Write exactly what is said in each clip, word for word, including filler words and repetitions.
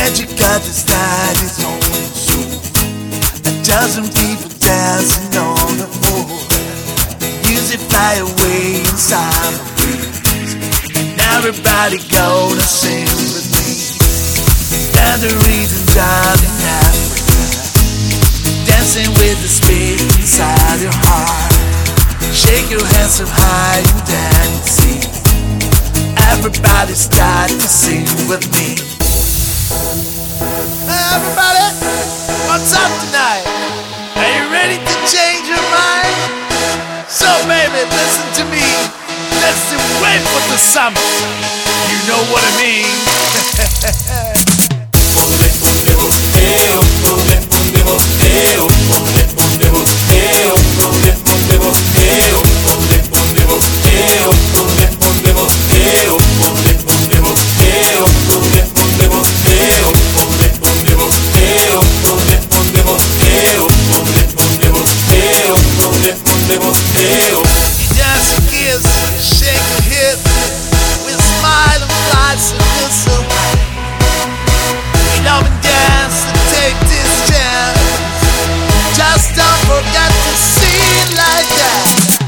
magic of this night is on you. A dozen people dancing on the floor. The music fly away inside the breeze. And everybody gonna sing with me. That's the reason, darling, Africa. Dancing with the spirit inside your heart. Shake your hands up high and dance. Everybody start to sing with me. Everybody, what's up tonight? Are you ready to change your mind? So baby, listen to me. Let's wait for the summer. You know what I mean. You dance your kiss, you shake your hip. We smile and fly so good, so high. We love and dance and take this chance. Just don't forget to sing like that.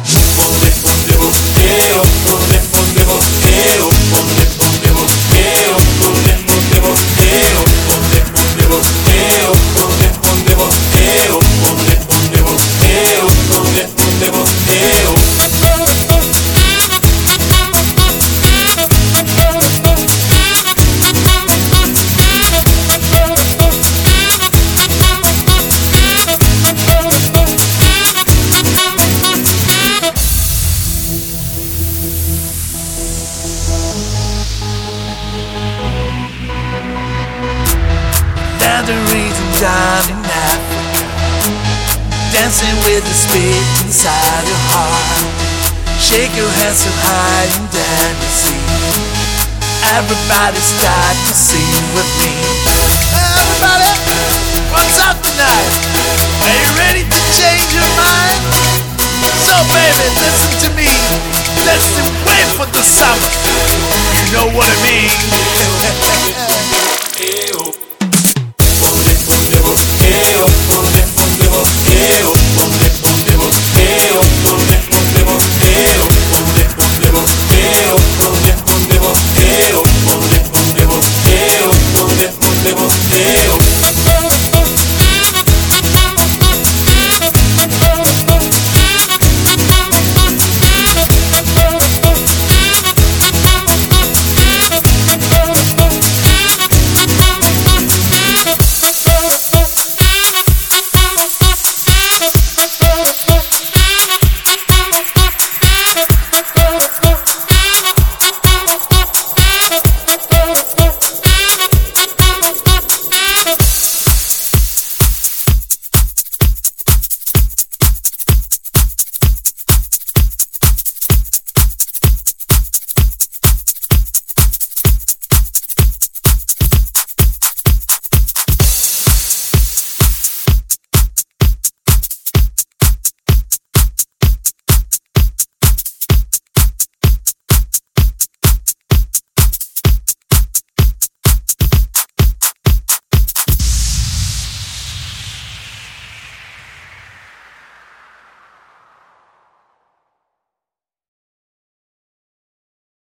The reason down in Africa, dancing with the spirit inside your heart. Shake your hands so high and dance. Everybody start to sing with me. Everybody, what's up tonight? Are you ready to change your mind? So baby, listen to me. Let's wait for the summer. You know what I mean.